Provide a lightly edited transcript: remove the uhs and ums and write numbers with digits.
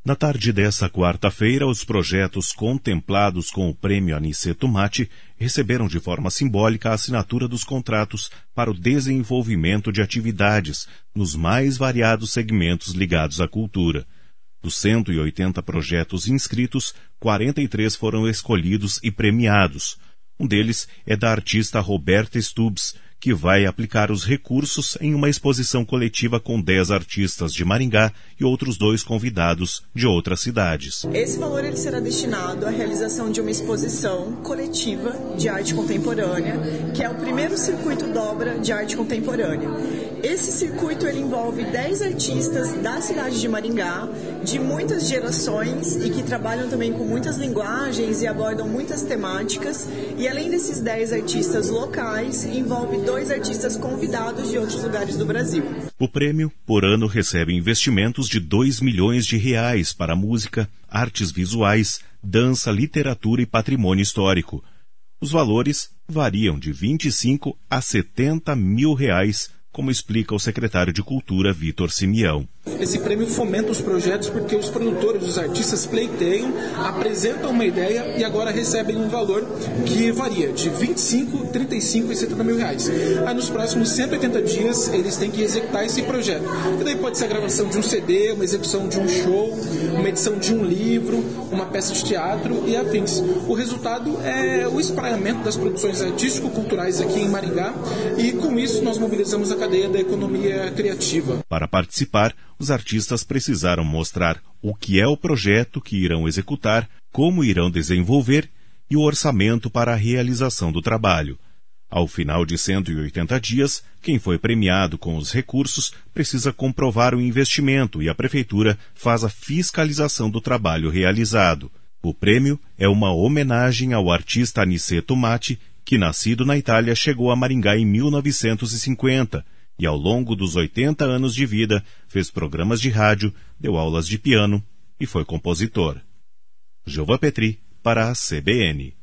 Na tarde desta quarta-feira, os projetos contemplados com o Prêmio Aniceto Matti receberam de forma simbólica a assinatura dos contratos para o desenvolvimento de atividades nos mais variados segmentos ligados à cultura. Dos 180 projetos inscritos, 43 foram escolhidos e premiados. Um deles é da artista Roberta Stubbs, que vai aplicar os recursos em uma exposição coletiva com 10 artistas de Maringá e outros 2 convidados de outras cidades. Esse valor ele será destinado à realização de uma exposição coletiva de arte contemporânea, que é o primeiro circuito Dobra de arte contemporânea. Esse circuito ele envolve 10 artistas da cidade de Maringá, de muitas gerações e que trabalham também com muitas linguagens e abordam muitas temáticas. E além desses 10 artistas locais, envolve 2 artistas convidados de outros lugares do Brasil. O prêmio, por ano, recebe investimentos de R$2 milhões para música, artes visuais, dança, literatura e patrimônio histórico. Os valores variam de R$25 a R$70 mil, como explica o secretário de Cultura, Vitor Simeão. Esse prêmio fomenta os projetos porque os produtores, os artistas pleiteiam, apresentam uma ideia e agora recebem um valor que varia de 25, 35 e 70 mil reais. Aí nos próximos 180 dias eles têm que executar esse projeto. E daí pode ser a gravação de um CD, uma execução de um show, uma edição de um livro, uma peça de teatro e afins. O resultado é o espraiamento das produções artístico-culturais aqui em Maringá e com isso nós mobilizamos a cadeia da economia criativa. Para participar, os artistas precisaram mostrar o que é o projeto que irão executar, como irão desenvolver e o orçamento para a realização do trabalho. Ao final de 180 dias, quem foi premiado com os recursos precisa comprovar o investimento e a Prefeitura faz a fiscalização do trabalho realizado. O prêmio é uma homenagem ao artista Aniceto Matti, que, nascido na Itália, chegou a Maringá em 1950 e, ao longo dos 80 anos de vida, fez programas de rádio, deu aulas de piano e foi compositor. Jova Petri, para a CBN.